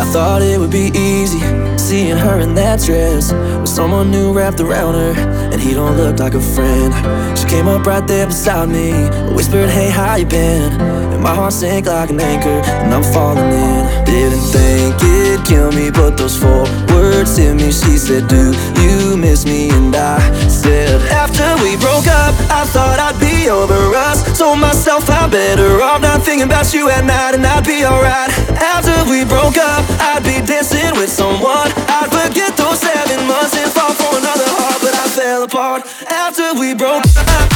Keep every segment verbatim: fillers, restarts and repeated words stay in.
thought it would be easy, seeing her in that dress with someone new wrapped around her, and he don't look like a friend. She came up right there beside me, whispered, hey, how you been? And my heart sank like an anchor, and I'm falling in. Didn't think it'd kill me, but those four words hit me. She said, do you miss me? And I said, after we broke up, I thought I'd be over us. Told myself I'm better off not thinking about you at night, and I'd be alright. After we broke up, I'd be dancing with someone. I'd forget those seven months and fall for another heart, but I fell apart after we broke up.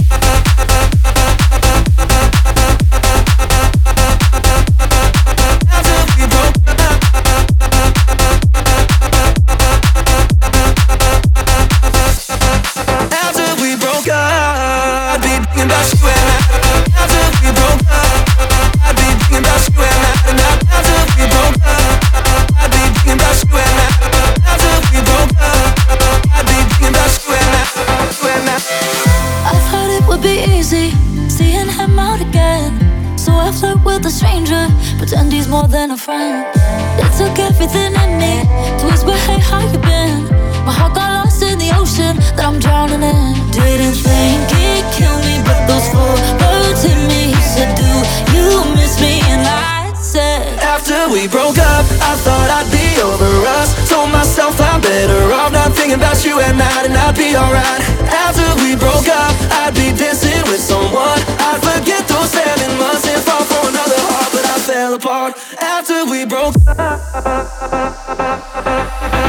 A stranger, pretend he's more than a friend. It took everything in me to whisper, hey, how you been? My heart got lost in the ocean that I'm drowning in. Didn't think it'd kill me, but those four words hit me. He said, do you miss me? And I said, after we broke up, I thought I'd be over us. Told myself I'm better off not thinking about you at night, and I'd be alright. After we broke up, I'd be dancing with someone. I'd forget those seven months and fall for another heart, but I fell apart after we broke up.